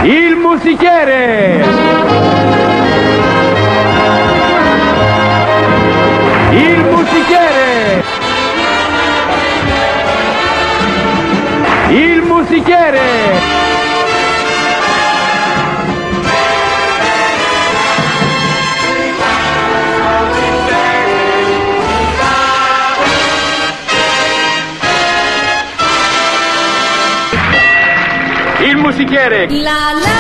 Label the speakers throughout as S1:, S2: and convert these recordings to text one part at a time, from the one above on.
S1: Il musichiere! Il musichiere! Il musichiere! Il musichiere!
S2: La la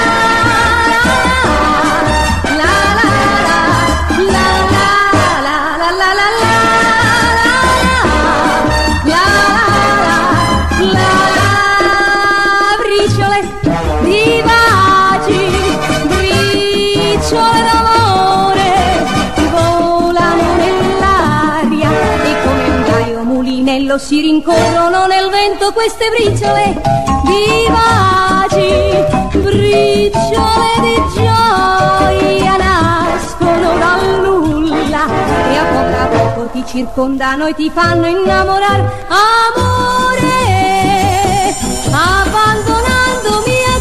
S2: la la la la la la la la briciole vivaci, briciole d'amore volano nell'aria e come un gaio mulinello si rincorrono nel vento queste briciole vivaci, briciole di gioia nascono dal nulla e a poco ti circondano e ti fanno innamorare. Amore, abbandonandomi a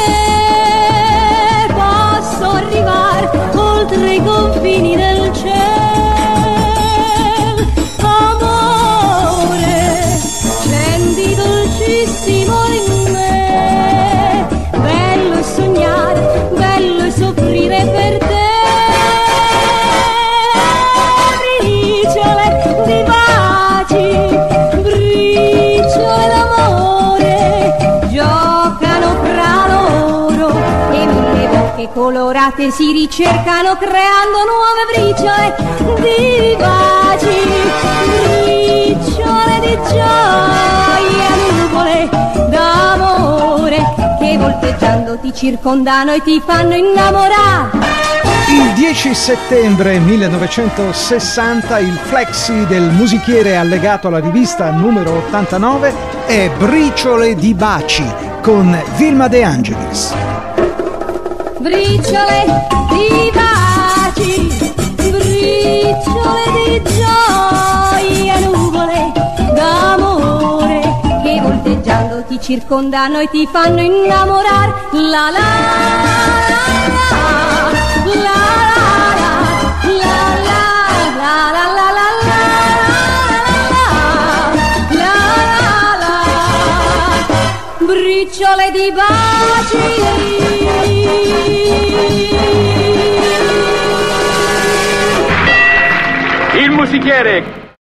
S2: te posso arrivare oltre i confini del cielo. Amore, scendi dolcissimo in me, bello è sognare, bello è soffrire per te. Briciole di baci, briciole d'amore giocano fra loro e mille bocche colorate si ricercano creando nuove briciole di baci, briciole di gioia, nuvole d'amore che volteggiando ti circondano e ti fanno innamorare.
S3: Il 10 settembre 1960 il flexi del musichiere allegato alla rivista numero 89 è Briciole di baci con Vilma De Angelis.
S2: Briciole di baci, briciole di gioia, nuvole d'amore che volteggiando ti circondano e ti fanno innamorare. La la la la briciole di baci.
S1: Il musichiere!